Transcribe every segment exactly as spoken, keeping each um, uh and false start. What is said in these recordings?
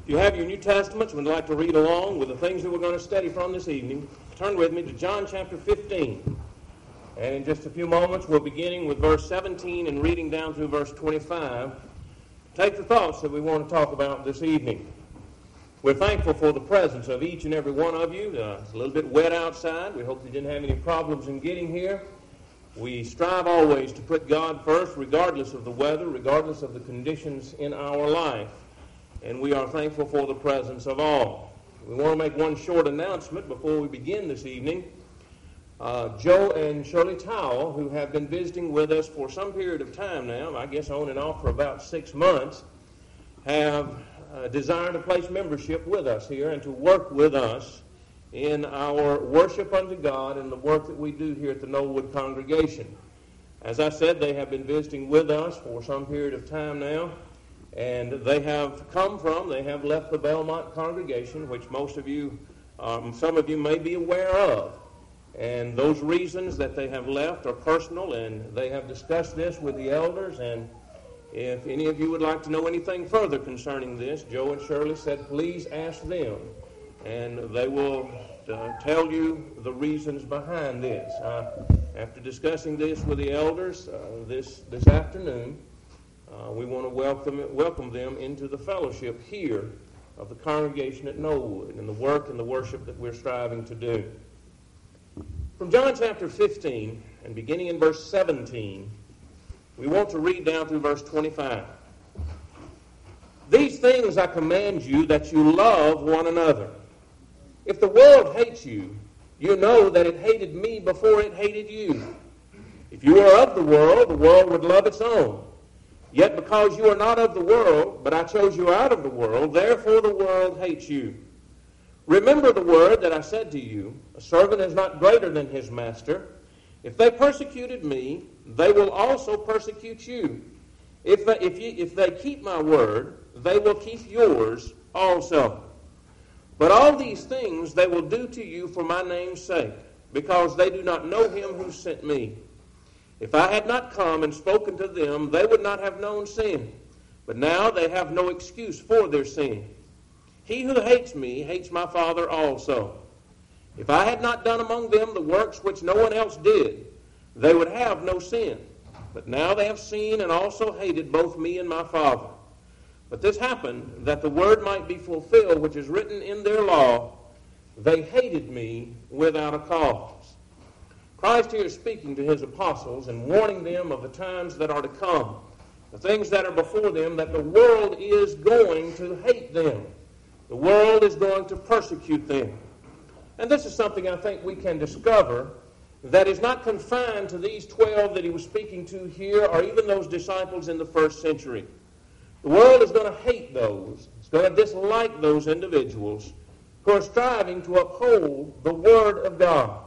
If you have your New Testaments and would like to read along with the things that we're going to study from this evening, turn with me to John chapter fifteen. And in just a few moments, we're beginning with verse seventeen and reading down through verse twenty-five. Take the thoughts that we want to talk about this evening. We're thankful for the presence of each and every one of you. Uh, it's a little bit wet outside. We hope you didn't have any problems in getting here. We strive always to put God first, regardless of the weather, regardless of the conditions in our life. And we are thankful for the presence of all. We want to make one short announcement before we begin this evening. Uh, Joe and Shirley Towell, who have been visiting with us for some period of time now, I guess on and off for about six months, have uh, desired to place membership with us here and to work with us in our worship unto God and the work that we do here at the Knollwood congregation. As I said, they have been visiting with us for some period of time now. And they have come from, they have left the Belmont congregation, which most of you, um, some of you may be aware of. And those reasons that they have left are personal, and they have discussed this with the elders. And if any of you would like to know anything further concerning this, Joe and Shirley said, please ask them. And they will uh, tell you the reasons behind this. Uh, after discussing this with the elders uh, this, this afternoon, Uh, we want to welcome welcome them into the fellowship here of the congregation at Knollwood and the work and the worship that we're striving to do. From John chapter fifteen and beginning in verse seventeen, we want to read down through verse twenty-five. These things I command you, that you love one another. If the world hates you, you know that it hated me before it hated you. If you were of the world, the world would love its own. Yet because you are not of the world, but I chose you out of the world, therefore the world hates you. Remember the word that I said to you, a servant is not greater than his master. If they persecuted me, they will also persecute you. If they, if you, if they keep my word, they will keep yours also. But all these things they will do to you for my name's sake, because they do not know him who sent me. If I had not come and spoken to them, they would not have known sin. But now they have no excuse for their sin. He who hates me hates my Father also. If I had not done among them the works which no one else did, they would have no sin. But now they have seen and also hated both me and my Father. But this happened that the word might be fulfilled which is written in their law, they hated me without a cause. Christ here is speaking to his apostles and warning them of the times that are to come, the things that are before them, that the world is going to hate them. The world is going to persecute them. And this is something I think we can discover that is not confined to these twelve that he was speaking to here, or even those disciples in the first century. The world is going to hate those, it's going to dislike those individuals who are striving to uphold the Word of God.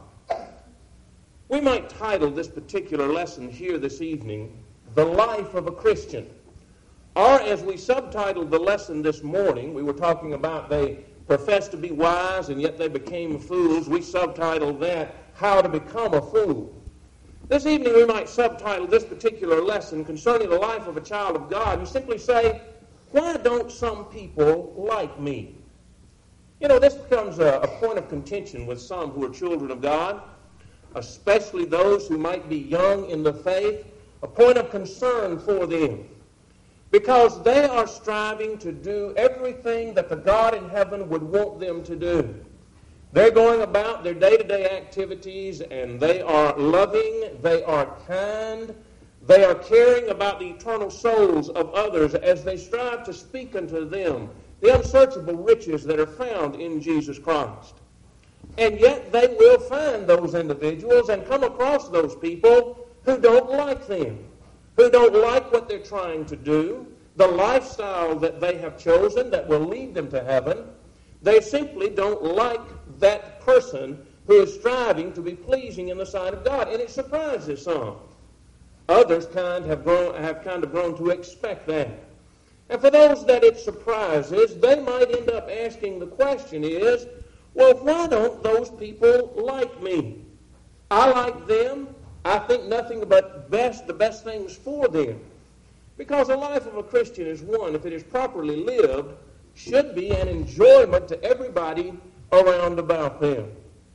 We might title this particular lesson here this evening, The Life of a Christian. Or as we subtitled the lesson this morning, we were talking about they professed to be wise and yet they became fools. We subtitled that, How to Become a Fool. This evening we might subtitle this particular lesson concerning the life of a child of God and simply say, why don't some people like me? You know, this becomes a, a point of contention with some who are children of God, especially those who might be young in the faith, a point of concern for them. Because they are striving to do everything that the God in heaven would want them to do. They're going about their day-to-day activities, and they are loving, they are kind, they are caring about the eternal souls of others as they strive to speak unto them the unsearchable riches that are found in Jesus Christ. And yet they will find those individuals and come across those people who don't like them, who don't like what they're trying to do, the lifestyle that they have chosen that will lead them to heaven. They simply don't like that person who is striving to be pleasing in the sight of God. And it surprises some. Others kind have grown, have kind of grown to expect that. And for those that it surprises, they might end up asking the question is, well, why don't those people like me? I like them. I think nothing but best, the best things for them. Because the life of a Christian is one, if it is properly lived, should be an enjoyment to everybody around about them.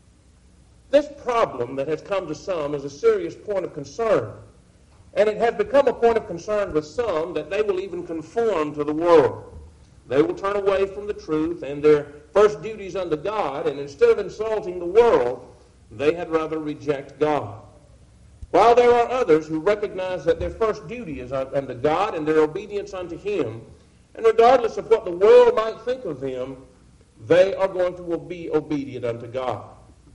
This problem that has come to some is a serious point of concern. And it has become a point of concern with some that they will even conform to the world. They will turn away from the truth and their first duties unto God, and instead of insulting the world, they had rather reject God. While there are others who recognize that their first duty is unto God and their obedience unto Him, and regardless of what the world might think of them, they are going to be obedient unto God.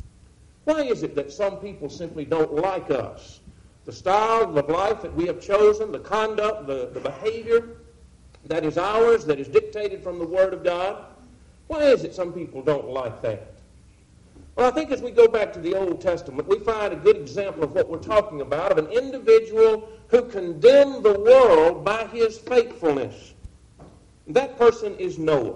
Why is it that some people simply don't like us? The style of life that we have chosen, the conduct, the, the behavior that is ours, that is dictated from the Word of God. Why is it some people don't like that? Well, I think as we go back to the Old Testament, we find a good example of what we're talking about, of an individual who condemned the world by his faithfulness. That person is Noah.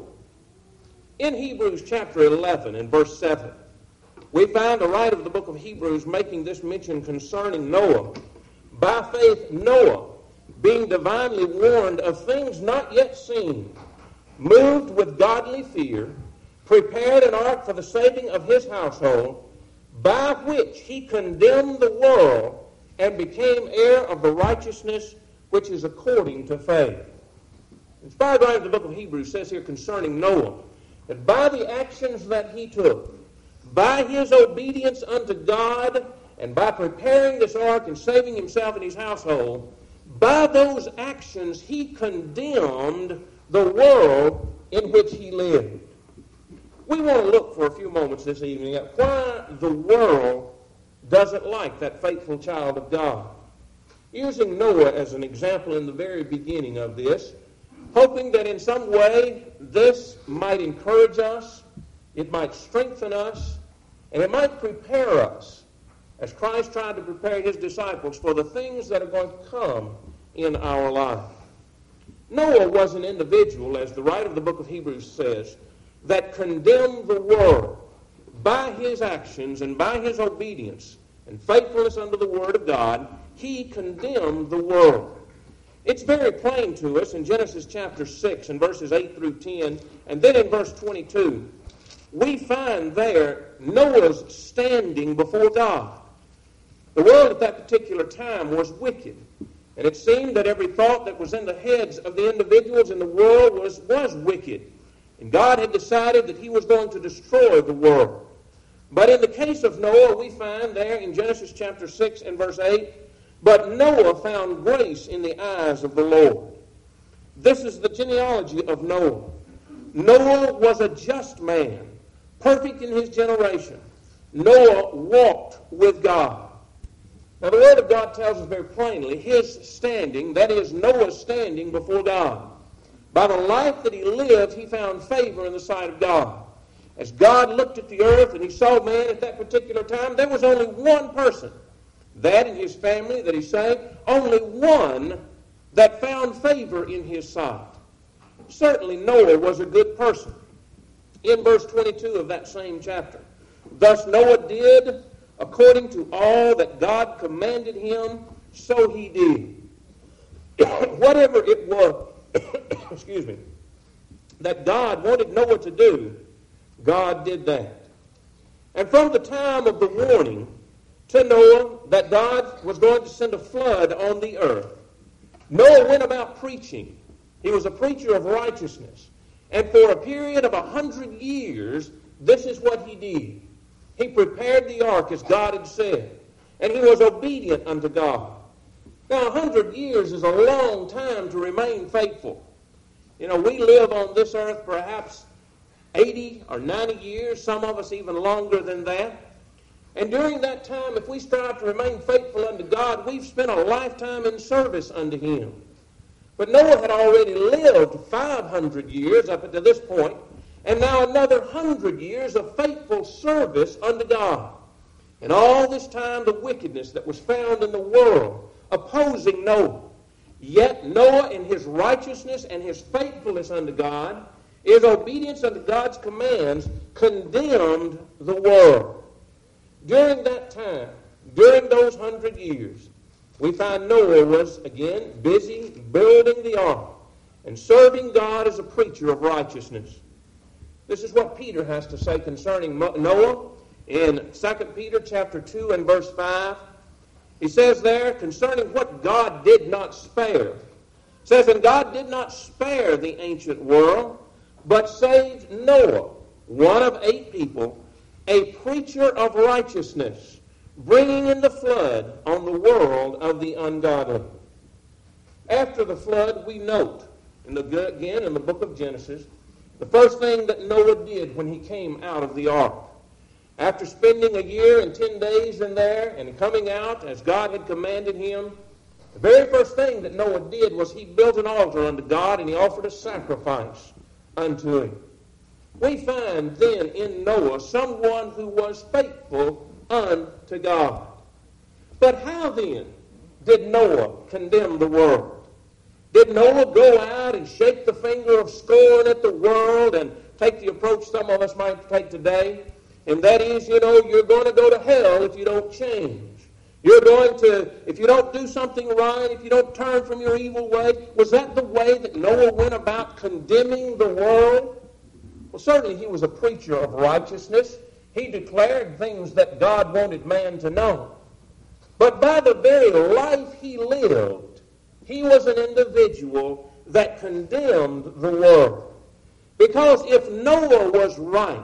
In Hebrews chapter eleven and verse seven, we find the writer of the book of Hebrews making this mention concerning Noah. By faith, Noah, being divinely warned of things not yet seen, moved with godly fear, prepared an ark for the saving of his household, by which he condemned the world and became heir of the righteousness which is according to faith. The inspired writer of the book of Hebrews says here concerning Noah, that by the actions that he took, by his obedience unto God, and by preparing this ark and saving himself and his household, by those actions he condemned the world in which he lived. We want to look for a few moments this evening at why the world doesn't like that faithful child of God. Using Noah as an example in the very beginning of this, hoping that in some way this might encourage us, it might strengthen us, and it might prepare us as Christ tried to prepare his disciples for the things that are going to come in our life. Noah was an individual, as the writer of the book of Hebrews says, that condemned the world by his actions and by his obedience and faithfulness unto the Word of God. He condemned the world. It's very plain to us in Genesis chapter six and verses eight through ten, and then in verse twenty-two, we find there Noah's standing before God. The world at that particular time was wicked, and it seemed that every thought that was in the heads of the individuals in the world was, was wicked. And God had decided that he was going to destroy the world. But in the case of Noah, we find there in Genesis chapter six and verse eight, but Noah found grace in the eyes of the Lord. This is the genealogy of Noah. Noah was a just man, perfect in his generation. Noah walked with God. Now the Word of God tells us very plainly his standing, that is Noah's standing before God. By the life that he lived, he found favor in the sight of God. As God looked at the earth and he saw man at that particular time, there was only one person, that in his family that he saved, only one that found favor in his sight. Certainly Noah was a good person. In verse twenty-two of that same chapter, thus Noah did according to all that God commanded him, so he did. Whatever it was, excuse me, that God wanted Noah to do, God did that. And from the time of the warning to Noah that God was going to send a flood on the earth, Noah went about preaching. He was a preacher of righteousness. And for a period of a hundred years, this is what he did. He prepared the ark as God had said, and he was obedient unto God. Now, a hundred years is a long time to remain faithful. You know, we live on this earth perhaps eighty or ninety years, some of us even longer than that. And during that time, if we strive to remain faithful unto God, we've spent a lifetime in service unto him. But Noah had already lived five hundred years up to this point, and now another hundred years of faithful service unto God. And all this time, the wickedness that was found in the world opposing Noah. Yet Noah, in his righteousness and his faithfulness unto God, his obedience unto God's commands, condemned the world. During that time, during those hundred years, we find Noah was, again, busy building the ark. and serving God as a preacher of righteousness. This is what Peter has to say concerning Noah in Second Peter chapter two and verse five. He says there, concerning what God did not spare. It says, and God did not spare the ancient world, but saved Noah, one of eight people, a preacher of righteousness, bringing in the flood on the world of the ungodly. After the flood, we note, in the, again in the book of Genesis, the first thing that Noah did when he came out of the ark. After spending a year and ten days in there and coming out as God had commanded him, the very first thing that Noah did was he built an altar unto God and he offered a sacrifice unto him. We find then in Noah someone who was faithful unto God. But how then did Noah condemn the world? Did Noah go out and shake the finger of scorn at the world and take the approach some of us might take today? And that is, you know, you're going to go to hell if you don't change. You're going to, if you don't do something right, if you don't turn from your evil way. Was that the way that Noah went about condemning the world? Well, certainly he was a preacher of righteousness. He declared things that God wanted man to know. But by the very life he lived, he was an individual that condemned the world. Because if Noah was right,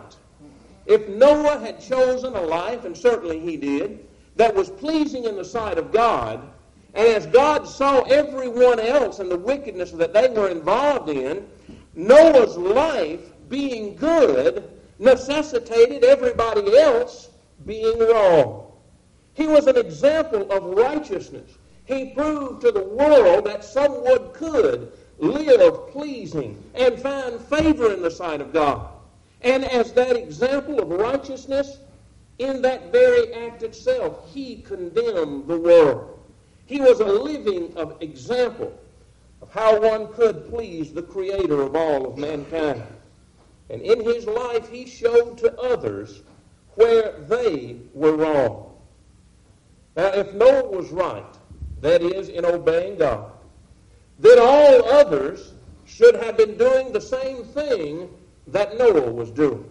if Noah had chosen a life, and certainly he did, that was pleasing in the sight of God, and as God saw everyone else and the wickedness that they were involved in, Noah's life being good necessitated everybody else being wrong. He was an example of righteousness. He proved to the world that someone could live pleasing and find favor in the sight of God. And as that example of righteousness, in that very act itself, he condemned the world. He was a living of example of how one could please the Creator of all of mankind. And in his life, he showed to others where they were wrong. Now, if Noah was right, that is, in obeying God, then all others should have been doing the same thing that Noah was doing.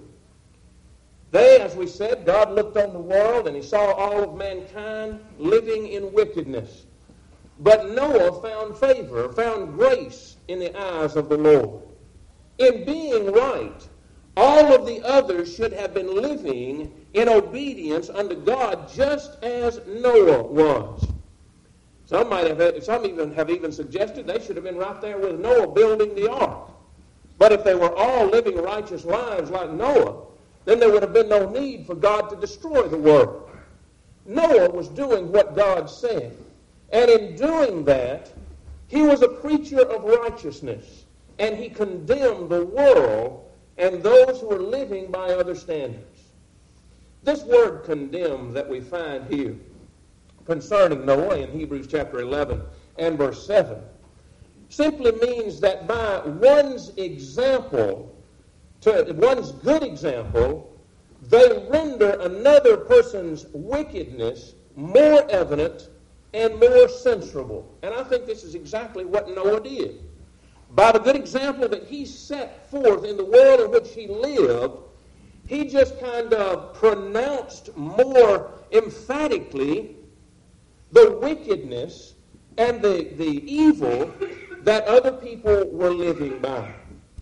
They, as we said, God looked on the world and he saw all of mankind living in wickedness. But Noah found favor, found grace in the eyes of the Lord. In being right, all of the others should have been living in obedience unto God just as Noah was. Some might have, some even have even suggested they should have been right there with Noah building the ark. But if they were all living righteous lives like Noah, then there would have been no need for God to destroy the world. Noah was doing what God said. And in doing that, he was a preacher of righteousness. And he condemned the world and those who were living by other standards. This word condemn that we find here concerning Noah in Hebrews chapter eleven and verse seven simply means that by one's example, to one's good example, they render another person's wickedness more evident and more censurable. And I think this is exactly what Noah did. By the good example that he set forth in the world in which he lived, he just kind of pronounced more emphatically the wickedness and the, the evil that other people were living by.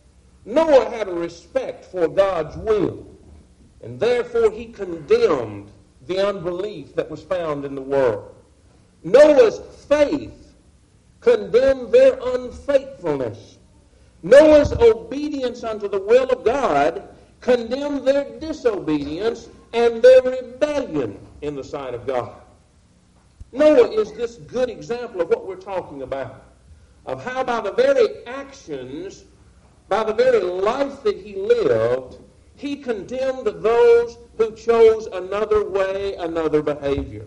Noah had a respect for God's will, and therefore he condemned the unbelief that was found in the world. Noah's faith condemned their unfaithfulness. Noah's obedience unto the will of God condemned their disobedience and their rebellion in the sight of God. Noah is this good example of what we're talking about, of how by the very actions, by the very life that he lived, he condemned those who chose another way, another behavior.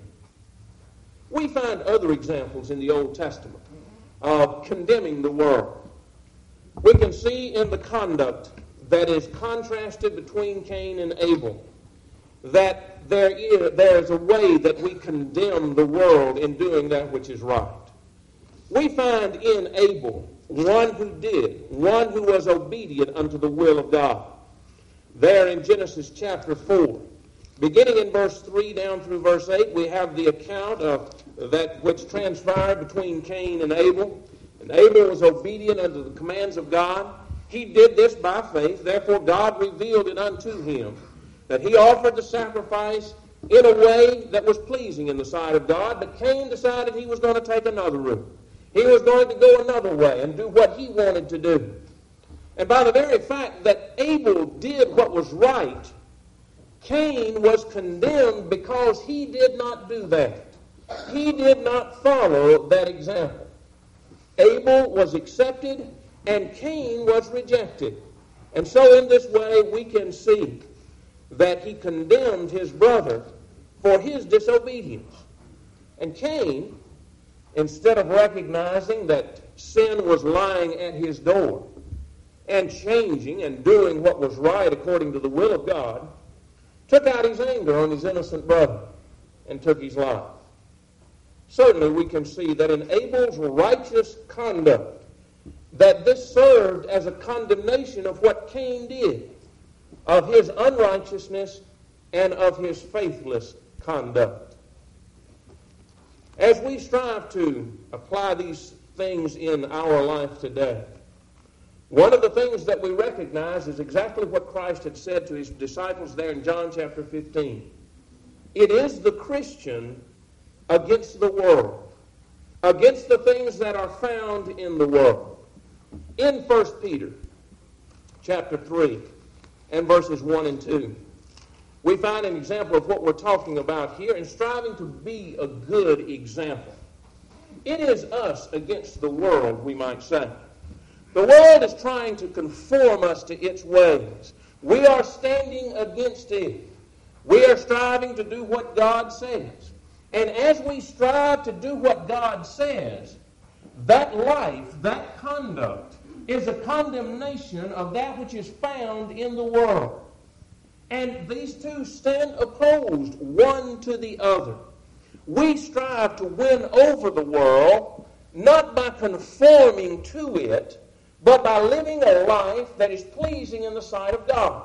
We find other examples in the Old Testament of condemning the world. We can see in the conduct that is contrasted between Cain and Abel that there is there's a way that we condemn the world in doing that which is right. We find in Abel one who did, one who was obedient unto the will of God. There in Genesis chapter four, beginning in verse three down through verse eight, we have the account of that which transpired between Cain and Abel. And Abel was obedient unto the commands of God. He did this by faith. Therefore God revealed it unto him that he offered the sacrifice in a way that was pleasing in the sight of God. But Cain decided he was going to take another route. He was going to go another way and do what he wanted to do. And by the very fact that Abel did what was right, Cain was condemned because he did not do that. He did not follow that example. Abel was accepted and Cain was rejected. And so in this way we can see that he condemned his brother for his disobedience. And Cain, instead of recognizing that sin was lying at his door and changing and doing what was right according to the will of God, took out his anger on his innocent brother and took his life. Certainly we can see that in Abel's righteous conduct, that this served as a condemnation of what Cain did, of his unrighteousness and of his faithless conduct. As we strive to apply these things in our life today, one of the things that we recognize is exactly what Christ had said to his disciples there in John chapter fifteen. It is the Christian against the world, against the things that are found in the world. In First Peter chapter three and verses one and two, we find an example of what we're talking about here and striving to be a good example. It is us against the world, we might say. The world is trying to conform us to its ways. We are standing against it. We are striving to do what God says. And as we strive to do what God says, that life, that conduct, is a condemnation of that which is found in the world. And these two stand opposed one to the other. We strive to win over the world, not by conforming to it, but by living a life that is pleasing in the sight of God.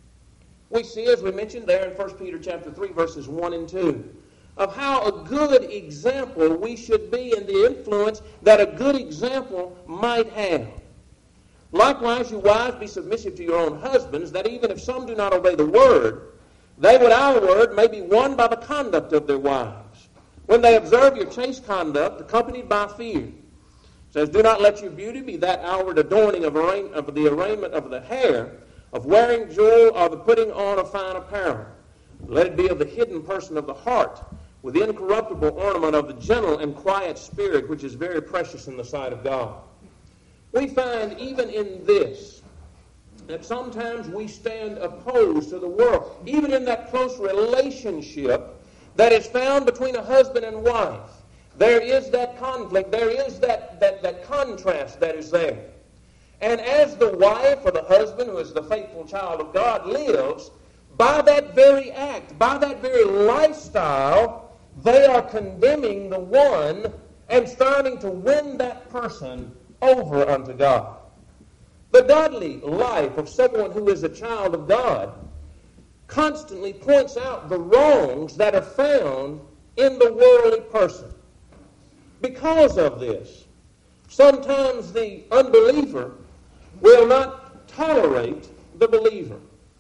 We see, as we mentioned there in First Peter chapter three, verses one and two, of how a good example we should be and the influence that a good example might have. Likewise, you wives, be submissive to your own husbands, that even if some do not obey the word, they without a word may be won by the conduct of their wives, when they observe your chaste conduct, accompanied by fear. It says, do not let your beauty be that outward adorning of, arra- of the arraignment of the hair, of wearing jewel, or the putting on of fine apparel. Let it be of the hidden person of the heart, with the incorruptible ornament of the gentle and quiet spirit, which is very precious in the sight of God. We find even in this that sometimes we stand opposed to the world, even in that close relationship that is found between a husband and wife. There is that conflict, there is that, that, that contrast that is there. And as the wife or the husband, who is the faithful child of God, lives, by that very act, by that very lifestyle, they are condemning the one and striving to win that person over unto God. The godly life of someone who is a child of God constantly points out the wrongs that are found in the worldly person. Because of this, sometimes the unbeliever will not tolerate the believer.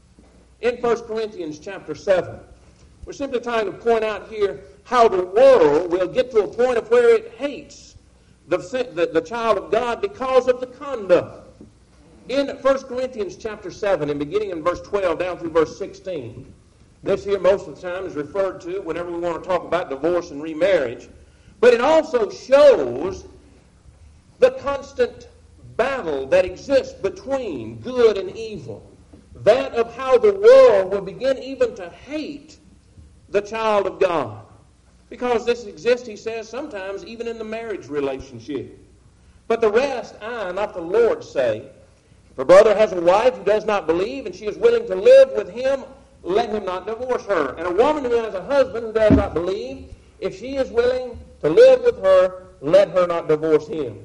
In First Corinthians chapter seven, we're simply trying to point out here how the world will get to a point of where it hates the, the, the child of God because of the conduct. In First Corinthians chapter seven, and beginning in verse twelve down through verse sixteen, this here most of the time is referred to whenever we want to talk about divorce and remarriage, but it also shows the constant battle that exists between good and evil. That of how the world will begin even to hate the child of God. Because this exists, he says, sometimes even in the marriage relationship. But the rest, I, not the Lord, say, if a brother has a wife who does not believe and she is willing to live with him, let him not divorce her. And a woman who has a husband who does not believe, if she is willing to live with her, let her not divorce him.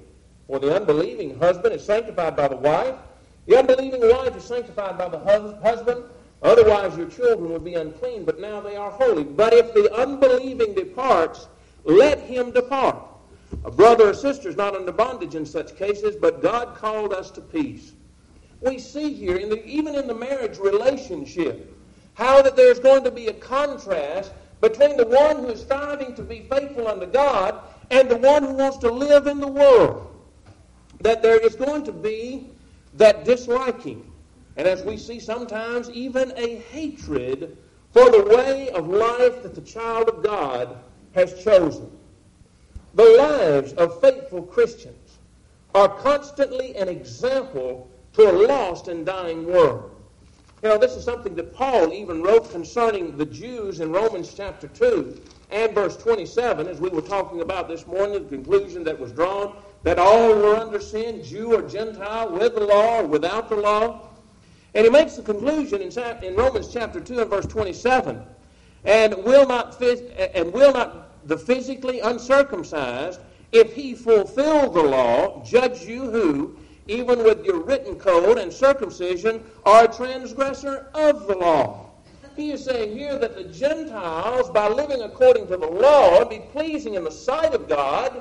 For the unbelieving husband is sanctified by the wife. The unbelieving wife is sanctified by the hus- husband. Otherwise your children would be unclean, but now they are holy. But if the unbelieving departs, let him depart. A brother or sister is not under bondage in such cases, but God called us to peace. We see here, in the, even in the marriage relationship, how that there's going to be a contrast between the one who is striving to be faithful unto God and the one who wants to live in the world. That there is going to be that disliking, and as we see sometimes, even a hatred for the way of life that the child of God has chosen. The lives of faithful Christians are constantly an example to a lost and dying world. You know, this is something that Paul even wrote concerning the Jews in Romans chapter two and verse twenty-seven, as we were talking about this morning, the conclusion that was drawn, that all were under sin, Jew or Gentile, with the law or without the law. And he makes the conclusion in, in Romans chapter two and verse twenty-seven, and will not phys- and will not the physically uncircumcised, if he fulfill the law, judge you who, even with your written code and circumcision, are a transgressor of the law. He is saying here that the Gentiles, by living according to the law and be pleasing in the sight of God,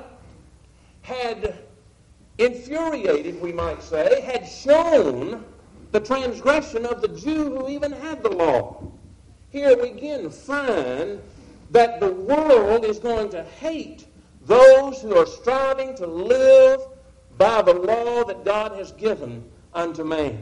had infuriated, we might say, had shown the transgression of the Jew who even had the law. Here we again find that the world is going to hate those who are striving to live by the law that God has given unto man.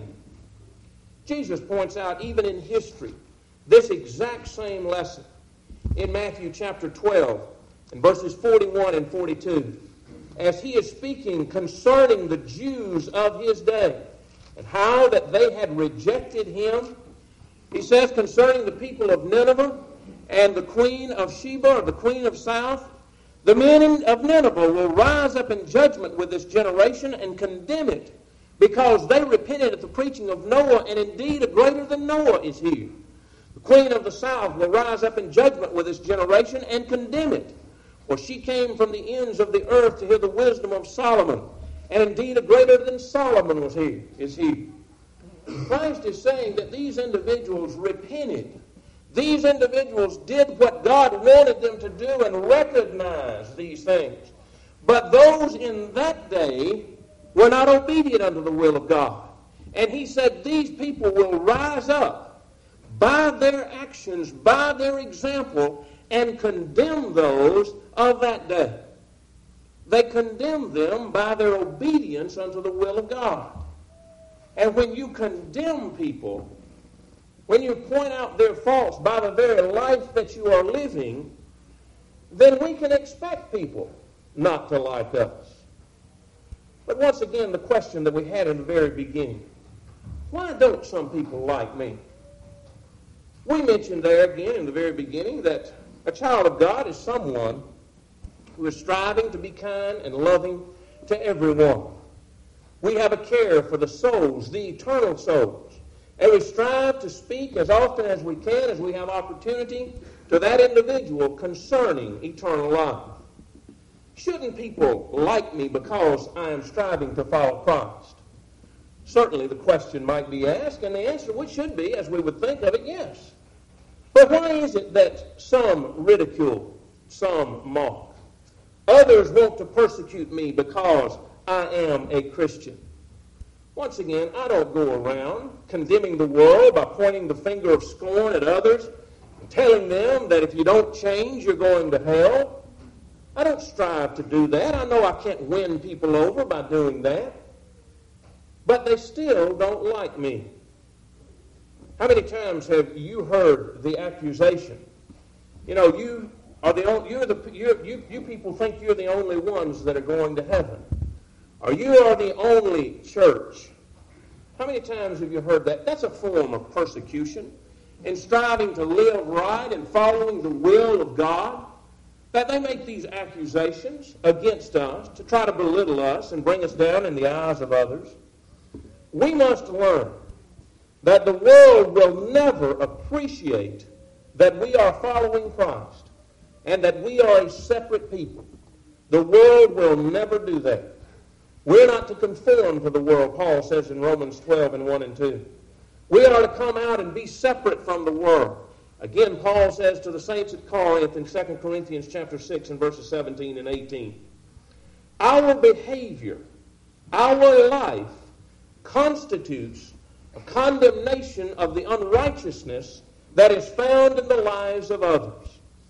Jesus points out, even in history, this exact same lesson in Matthew chapter twelve, in verses forty-one and forty-two, as he is speaking concerning the Jews of his day and how that they had rejected him. He says concerning the people of Nineveh and the queen of Sheba, or the queen of South, the men of Nineveh will rise up in judgment with this generation and condemn it, because they repented at the preaching of Noah, and indeed a greater than Noah is here. The queen of the South will rise up in judgment with this generation and condemn it, for she came from the ends of the earth to hear the wisdom of Solomon, and indeed a greater than Solomon was he, is he. Christ is saying that these individuals repented. These individuals did what God wanted them to do and recognized these things. But those in that day were not obedient unto the will of God. And he said these people will rise up by their actions, by their example, and condemn those of that day. They condemn them by their obedience unto the will of God. And when you condemn people, when you point out their faults by the very life that you are living, then we can expect people not to like us. But once again, the question that we had in the very beginning, why don't some people like me? We mentioned there again in the very beginning that a child of God is someone who is striving to be kind and loving to everyone. We have a care for the souls, the eternal souls. And we strive to speak as often as we can, as we have opportunity, to that individual concerning eternal life. Shouldn't people like me because I am striving to follow Christ? Certainly the question might be asked, and the answer which should be, as we would think of it, yes. But why is it that some ridicule, some mock? Others want to persecute me because I am a Christian. Once again, I don't go around condemning the world by pointing the finger of scorn at others and telling them that if you don't change, you're going to hell. I don't strive to do that. I know I can't win people over by doing that. But they still don't like me. How many times have you heard the accusation? You know, you are the only, you're the you're, you you people think you're the only ones that are going to heaven. Or you are the only church. How many times have you heard that? That's a form of persecution. In striving to live right and following the will of God, that they make these accusations against us to try to belittle us and bring us down in the eyes of others. We must learn that the world will never appreciate that we are following Christ and that we are a separate people. The world will never do that. We're not to conform to the world, Paul says in Romans twelve and one and two. We are to come out and be separate from the world. Again, Paul says to the saints at Corinth in Second Corinthians chapter six and verses seventeen and eighteen, our behavior, our life constitutes a condemnation of the unrighteousness that is found in the lives of others.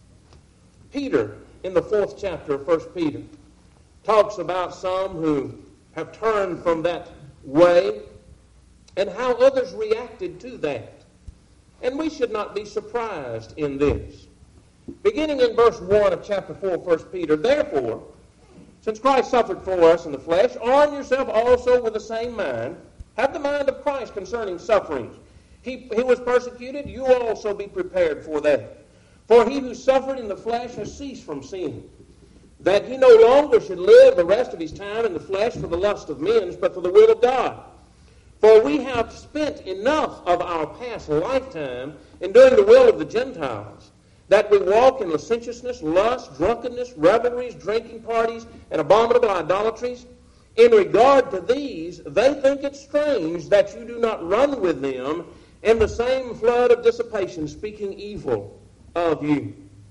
Peter, in the fourth chapter of First Peter, talks about some who have turned from that way and how others reacted to that. And we should not be surprised in this. Beginning in verse one of chapter four of First Peter, therefore, since Christ suffered for us in the flesh, arm yourself also with the same mind. Have the mind of Christ concerning sufferings. He, he was persecuted, you will also be prepared for that. For he who suffered in the flesh has ceased from sin, that he no longer should live the rest of his time in the flesh for the lust of men, but for the will of God. For we have spent enough of our past lifetime in doing the will of the Gentiles, that we walk in licentiousness, lust, drunkenness, revelries, drinking parties, and abominable idolatries. In regard to these, they think it strange that you do not run with them in the same flood of dissipation, speaking evil of you.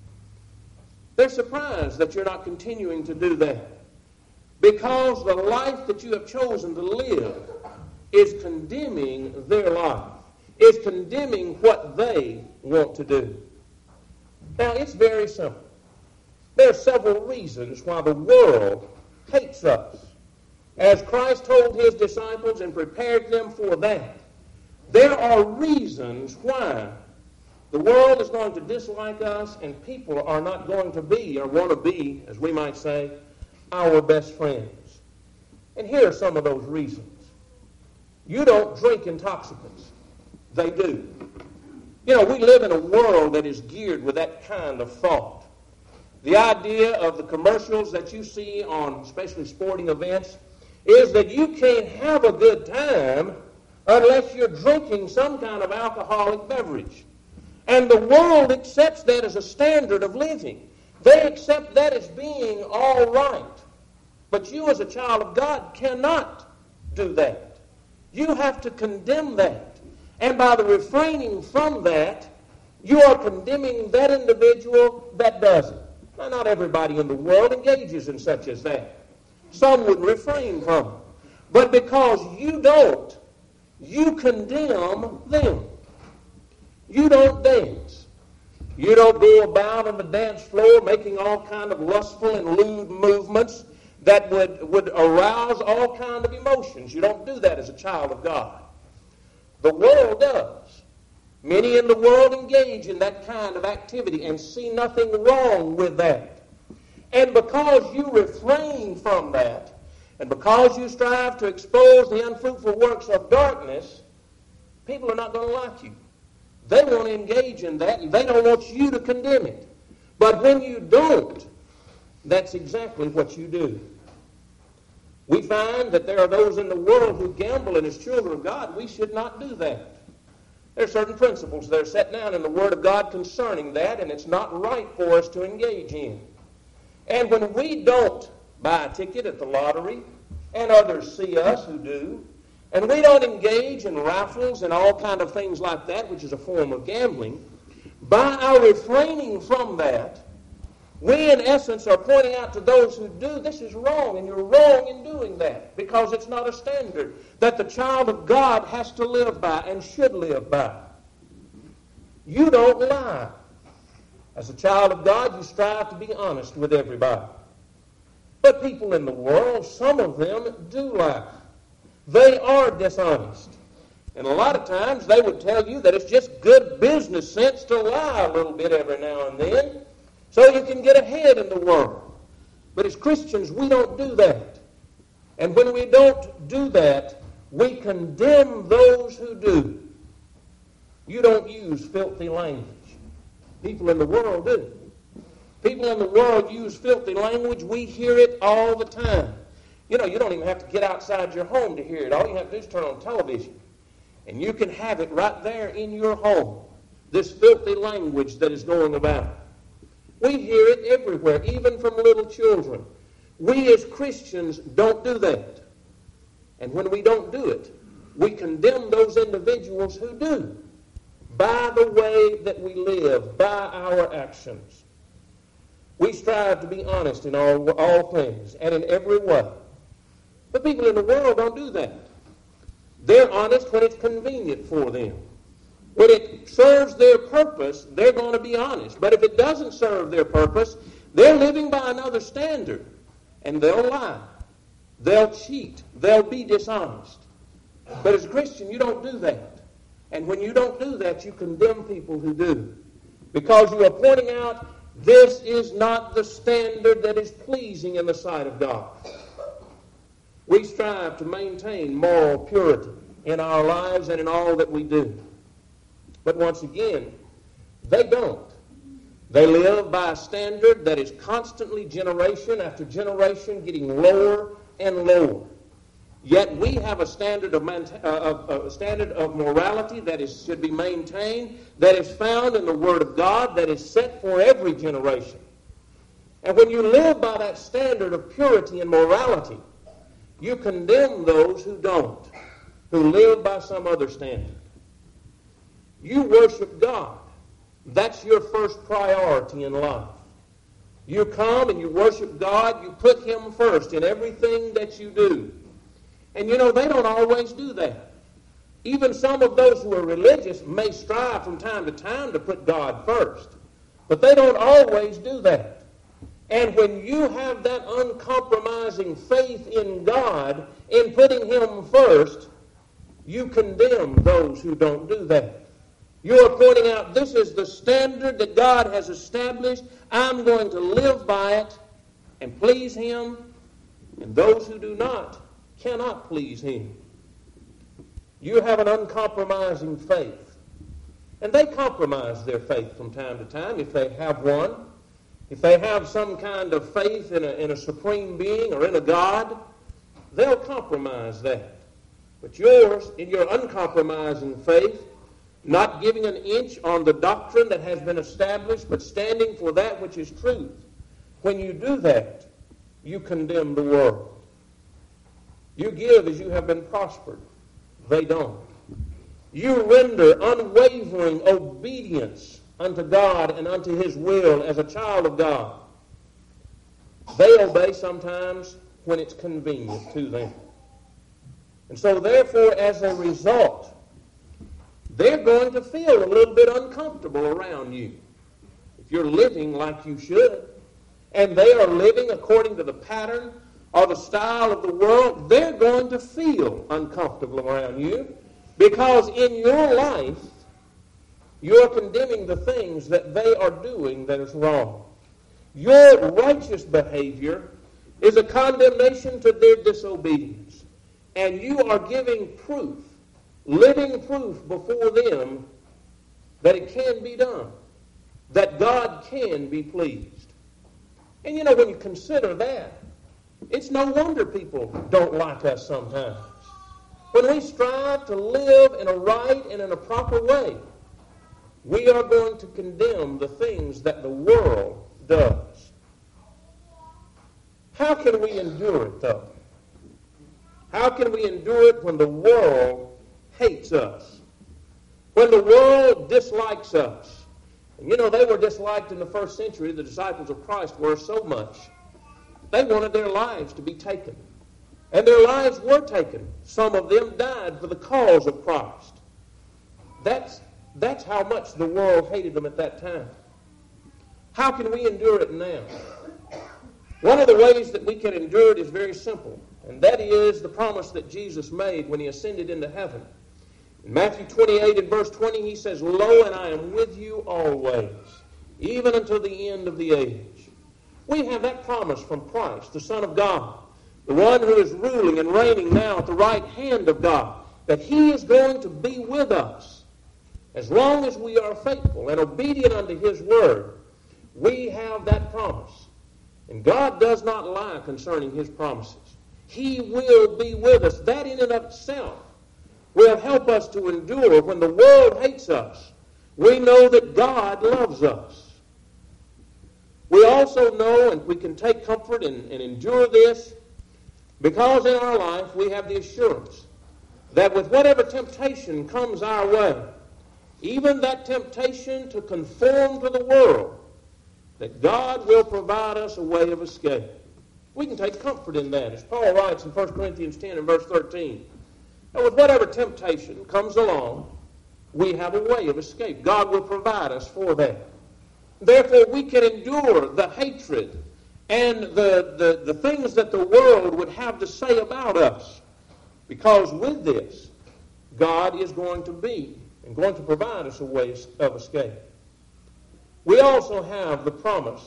They're surprised that you're not continuing to do that, because the life that you have chosen to live is condemning their life, is condemning what they want to do. Now, it's very simple. There are several reasons why the world hates us. As Christ told his disciples and prepared them for that, there are reasons why the world is going to dislike us and people are not going to be, or want to be, as we might say, our best friends. And here are some of those reasons. You don't drink intoxicants. They do. You know, we live in a world that is geared with that kind of thought. The idea of the commercials that you see on especially sporting events is that you can't have a good time unless you're drinking some kind of alcoholic beverage. And the world accepts that as a standard of living. They accept that as being all right. But you as a child of God cannot do that. You have to condemn that. And by the refraining from that, you are condemning that individual that does it. Now, not everybody in the world engages in such as that. Some would refrain from it. But because you don't, you condemn them. You don't dance. You don't go about on the dance floor making all kind of lustful and lewd movements that would, would arouse all kind of emotions. You don't do that as a child of God. The world does. Many in the world engage in that kind of activity and see nothing wrong with that. And because you refrain from that, and because you strive to expose the unfruitful works of darkness, people are not going to like you. They want to engage in that, and they don't want you to condemn it. But when you don't, that's exactly what you do. We find that there are those in the world who gamble, and as children of God, we should not do that. There are certain principles that are set down in the Word of God concerning that, and it's not right for us to engage in. And when we don't buy a ticket at the lottery, and others see us who do, and we don't engage in raffles and all kind of things like that, which is a form of gambling, by our refraining from that, we in essence are pointing out to those who do, this is wrong, and you're wrong in doing that, because it's not a standard that the child of God has to live by and should live by. You don't lie. As a child of God, you strive to be honest with everybody. But people in the world, some of them do lie. They are dishonest. And a lot of times they would tell you that it's just good business sense to lie a little bit every now and then so you can get ahead in the world. But as Christians, we don't do that. And when we don't do that, we condemn those who do. You don't use filthy language. People in the world do. People in the world use filthy language. We hear it all the time. You know, you don't even have to get outside your home to hear it. All you have to do is turn on television, and you can have it right there in your home, this filthy language that is going about. We hear it everywhere, even from little children. We as Christians don't do that. And when we don't do it, we condemn those individuals who do by the way that we live, by our actions. We strive to be honest in all, all things and in every way. But people in the world don't do that. They're honest when it's convenient for them. When it serves their purpose, they're going to be honest. But if it doesn't serve their purpose, they're living by another standard. And they'll lie. They'll cheat. They'll be dishonest. But as a Christian, you don't do that. And when you don't do that, you condemn people who do. Because you are pointing out, this is not the standard that is pleasing in the sight of God. We strive to maintain moral purity in our lives and in all that we do. But once again, they don't. They live by a standard that is constantly, generation after generation, getting lower and lower. Yet we have a standard of, uh, of, a standard of morality that is, should be maintained, that is found in the Word of God, that is set for every generation. And when you live by that standard of purity and morality, you condemn those who don't, who live by some other standard. You worship God. That's your first priority in life. You come and you worship God. You put Him first in everything that you do. And you know, they don't always do that. Even some of those who are religious may strive from time to time to put God first. But they don't always do that. And when you have that uncompromising faith in God, in putting Him first, you condemn those who don't do that. You are pointing out, this is the standard that God has established. I'm going to live by it and please Him. And those who do not cannot please Him. You have an uncompromising faith. And they compromise their faith from time to time if they have one. If they have some kind of faith in a, in a supreme being or in a God, they'll compromise that. But yours, in your uncompromising faith, not giving an inch on the doctrine that has been established, but standing for that which is truth. When you do that, you condemn the world. You give as you have been prospered. They don't. You render unwavering obedience unto God and unto His will as a child of God. They obey sometimes when it's convenient to them. And so therefore, as a result, they're going to feel a little bit uncomfortable around you. If you're living like you should, and they are living according to the pattern or the style of the world, they're going to feel uncomfortable around you because in your life, you're condemning the things that they are doing that is wrong. Your righteous behavior is a condemnation to their disobedience. And you are giving proof, living proof before them that it can be done, that God can be pleased. And you know, when you consider that, it's no wonder people don't like us sometimes. When we strive to live in a right and in a proper way, we are going to condemn the things that the world does. How can we endure it, though? How can we endure it when the world hates us? When the world dislikes us? And you know, they were disliked in the first century. The disciples of Christ were so much. They wanted their lives to be taken. And their lives were taken. Some of them died for the cause of Christ. That's, that's how much the world hated them at that time. How can we endure it now? One of the ways that we can endure it is very simple. And that is the promise that Jesus made when He ascended into heaven. In Matthew twenty-eight and verse twenty, He says, "Lo, and I am with you always, even until the end of the age." We have that promise from Christ, the Son of God, the one who is ruling and reigning now at the right hand of God, that He is going to be with us. As long as we are faithful and obedient unto His word, we have that promise. And God does not lie concerning His promises. He will be with us. That in and of itself will help us to endure. When the world hates us, we know that God loves us. We also know, and we can take comfort and, and endure this, Because in our life we have the assurance that with whatever temptation comes our way, even that temptation to conform to the world, that God will provide us a way of escape. We can take comfort in that. As Paul writes in First Corinthians ten and verse thirteen, that with whatever temptation comes along, we have a way of escape. God will provide us for that. Therefore, we can endure the hatred and the, the, the things that the world would have to say about us. Because with this, God is going to be and going to provide us a way of escape. We also have the promise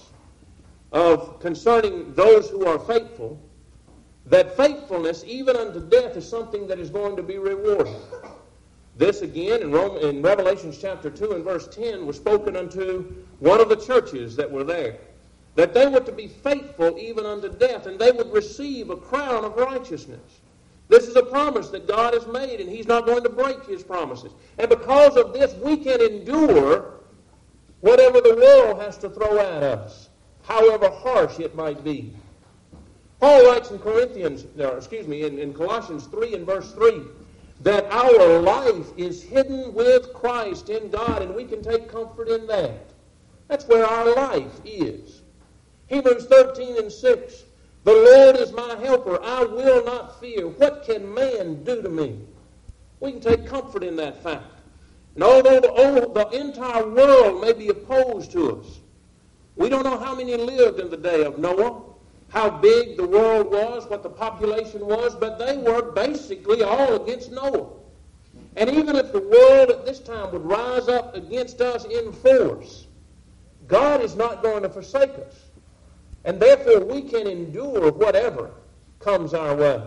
of concerning those who are faithful, that faithfulness even unto death is something that is going to be rewarded. This again in, Rome, in Revelation chapter two and verse ten was spoken unto one of the churches that were there, that they were to be faithful even unto death, and they would receive a crown of righteousness. This is a promise that God has made, and He's not going to break His promises. And because of this, we can endure whatever the world has to throw at us, however harsh it might be. Paul writes in Corinthians, or excuse me, in, in Colossians three and verse three, that our life is hidden with Christ in God, and we can take comfort in that. That's where our life is. Hebrews thirteen and six, the Lord is my helper, I will not fear. What can man do to me? We can take comfort in that fact. And although the, oh, the entire world may be opposed to us, we don't know how many lived in the day of Noah, how big the world was, what the population was, but they were basically all against Noah. And even if the world at this time would rise up against us in force, God is not going to forsake us. And therefore we can endure whatever comes our way.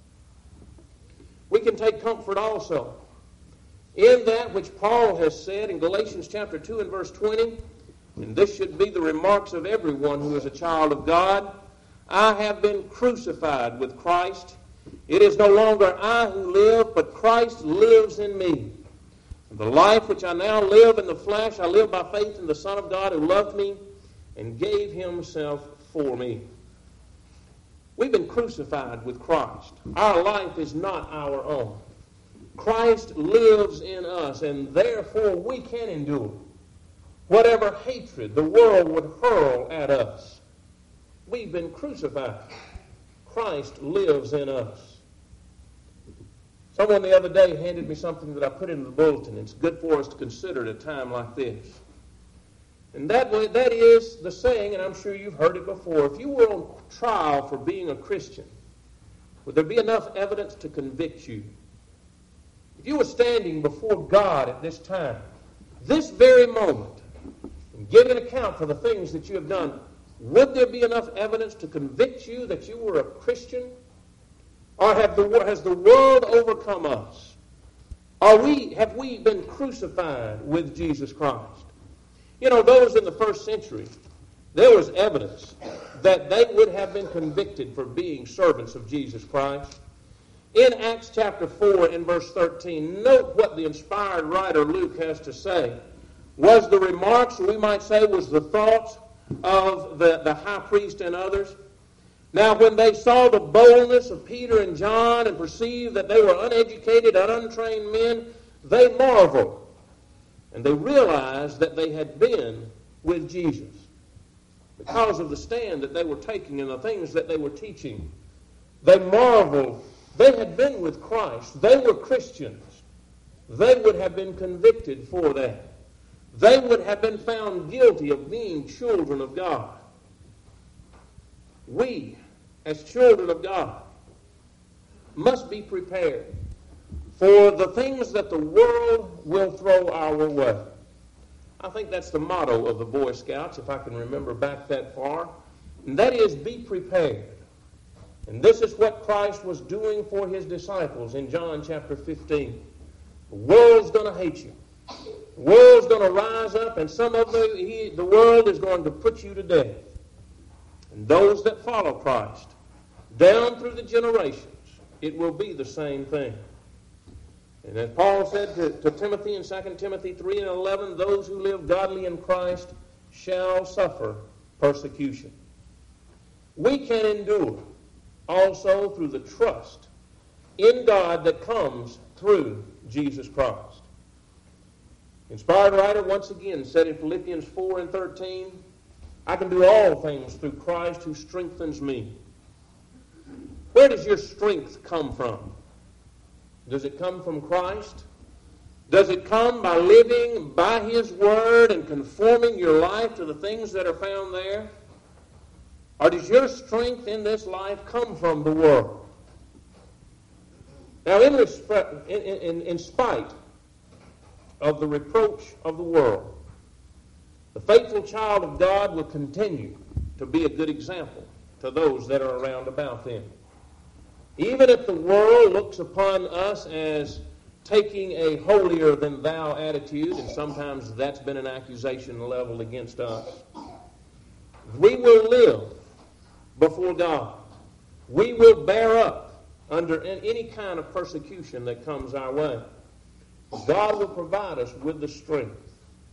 We can take comfort also in that which Paul has said in Galatians chapter two and verse twenty, and this should be the remarks of everyone who is a child of God, I have been crucified with Christ. It is no longer I who live, but Christ lives in me. The life which I now live in the flesh, I live by faith in the Son of God who loved me and gave Himself for me. We've been crucified with Christ. Our life is not our own. Christ lives in us, and therefore we can endure whatever hatred the world would hurl at us. We've been crucified. Christ lives in us. Someone the other day handed me something that I put in the bulletin. It's good for us to consider at a time like this. And that, that is the saying, and I'm sure you've heard it before, if you were on trial for being a Christian, would there be enough evidence to convict you? If you were standing before God at this time, this very moment, and giving an account for the things that you have done, would there be enough evidence to convict you that you were a Christian? Or have the, has the world overcome us? Are we, have we been crucified with Jesus Christ? You know, those in the first century, there was evidence that they would have been convicted for being servants of Jesus Christ. In Acts chapter four and verse thirteen, note what the inspired writer Luke has to say. Was the remarks, or we might say, was the thoughts of the, the high priest and others. Now when they saw the boldness of Peter and John and perceived that they were uneducated and untrained men, they marveled. And they realized that they had been with Jesus because of the stand that they were taking and the things that they were teaching. They marveled. They had been with Christ. They were Christians. They would have been convicted for that. They would have been found guilty of being children of God. We, as children of God, must be prepared for the things that the world will throw our way. I think that's the motto of the Boy Scouts, if I can remember back that far. And that is, be prepared. And this is what Christ was doing for His disciples in John chapter fifteen. The world's going to hate you. The world's going to rise up, and some of the, he, the world is going to put you to death. And those that follow Christ, down through the generations, it will be the same thing. And as Paul said to, to Timothy in Second Timothy three and eleven, those who live godly in Christ shall suffer persecution. We can endure also through the trust in God that comes through Jesus Christ. Inspired writer once again said in Philippians four and thirteen, I can do all things through Christ who strengthens me. Where does your strength come from? Does it come from Christ? Does it come by living by His Word and conforming your life to the things that are found there? Or does your strength in this life come from the world? Now, in, respect, in, in, in spite of the reproach of the world, the faithful child of God will continue to be a good example to those that are around about them. Even if the world looks upon us as taking a holier-than-thou attitude, and sometimes that's been an accusation leveled against us, we will live before God. We will bear up under any kind of persecution that comes our way. God will provide us with the strength.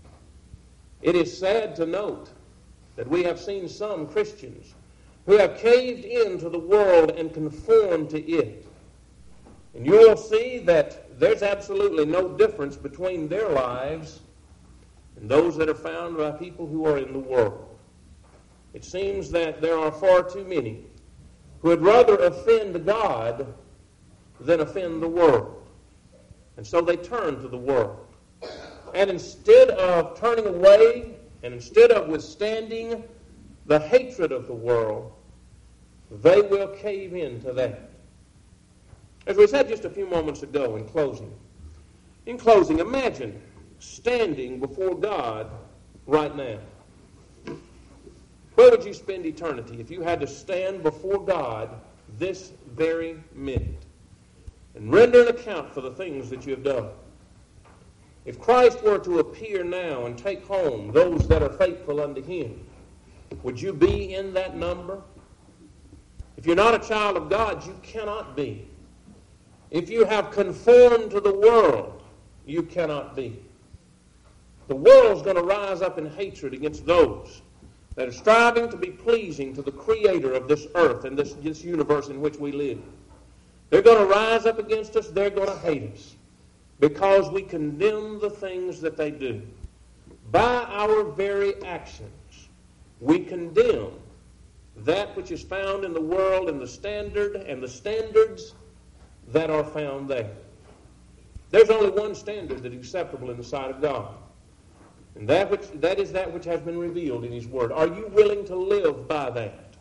It is sad to note that we have seen some Christians who have caved into the world and conformed to it. And you will see that there's absolutely no difference between their lives and those that are found by people who are in the world. It seems that there are far too many who would rather offend God than offend the world. And so they turn to the world. And instead of turning away and instead of withstanding the hatred of the world, they will cave into that. As we said just a few moments ago in closing, in closing, imagine standing before God right now. Where would you spend eternity if you had to stand before God this very minute and render an account for the things that you have done? If Christ were to appear now and take home those that are faithful unto Him, would you be in that number? If you're not a child of God, you cannot be. If you have conformed to the world, you cannot be. The world's going to rise up in hatred against those that are striving to be pleasing to the Creator of this earth and this, this universe in which we live. They're going to rise up against us. They're going to hate us because we condemn the things that they do. By our very actions, we condemn that which is found in the world and the standard and the standards that are found there. There's only one standard that is acceptable in the sight of God. And that which that is that which has been revealed in His Word. Are you willing to live by that?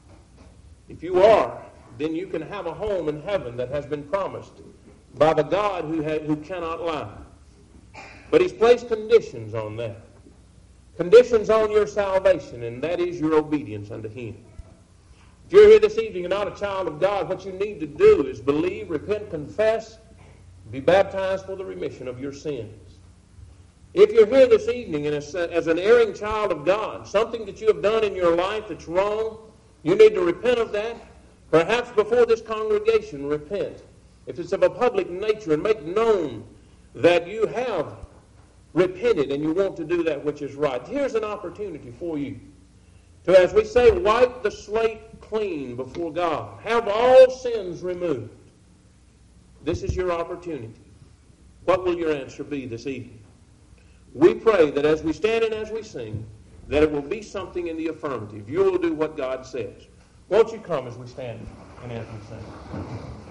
If you are, then you can have a home in heaven that has been promised by the God who, ha- who cannot lie. But He's placed conditions on that. Conditions on your salvation, and that is your obedience unto Him. If you're here this evening and not a child of God, what you need to do is believe, repent, confess, be baptized for the remission of your sins. If you're here this evening and as, as an erring child of God, something that you have done in your life that's wrong, you need to repent of that. Perhaps before this congregation, repent. If it's of a public nature, and make known that you have repented and you want to do that which is right. Here's an opportunity for you to, as we say, wipe the slate clean before God. Have all sins removed. This is your opportunity. What will your answer be this evening? We pray that as we stand and as we sing, that it will be something in the affirmative. You will do what God says. Won't you come as we stand and as we sing?